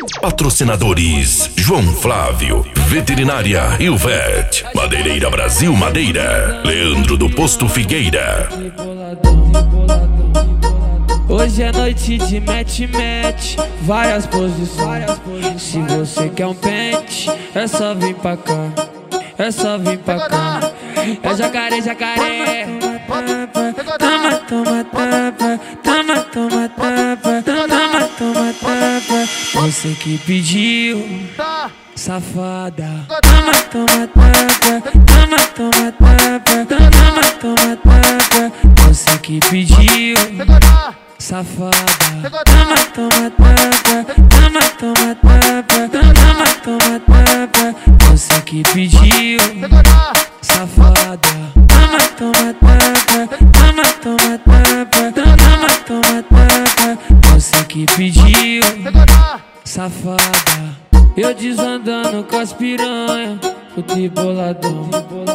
Patrocinadores: João Flávio, Veterinária Rio Vet, Madeireira Brasil Madeira, Leandro do Posto Figueira. Hoje é noite de match, várias posições. Se você quer um pente, é só vir pra cá, é só vir pra cá. É jacaré, jacaré. Toma, toma, tapa, toma, toma, tapa, toma, toma, tapa. Você que pediu, safada. Toma, toma, tapa, toma, toma, tapa, toma, toma, tapa. Você que pediu, safada. Toma, toma, tapa, toma, toma, tapa, toma, toma, tapa. Você que pediu, safada. Toma, toma, tapa, toma, toma, tapa, toma, toma, tapa. Você que pediu, safada. Eu desandando com as piranha, fute boladão.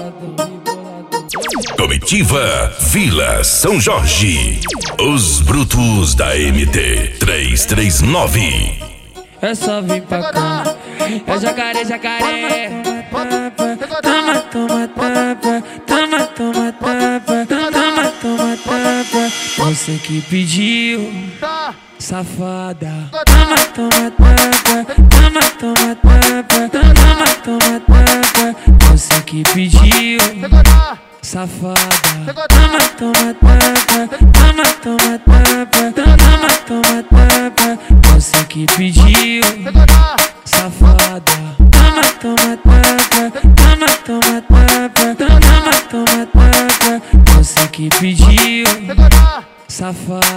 Comitiva Vila São Jorge, os brutos da MT 339. É só vir pra cá, é jacaré, jacaré. Toma, toma, tapa, toma, toma, tapa, toma, toma, tapa. Você que pediu, safada. Toma, toma, tapa, toma, toma, tapa, toma, toma, tapa. Você que pediu, safada. Toma, toma, tapa, toma, toma, tapa, toma, toma, tapa. Você que pediu, safada. Toma, toma, tapa, toma, toma, tapa, toma, toma, tapa. Você que pediu, safada.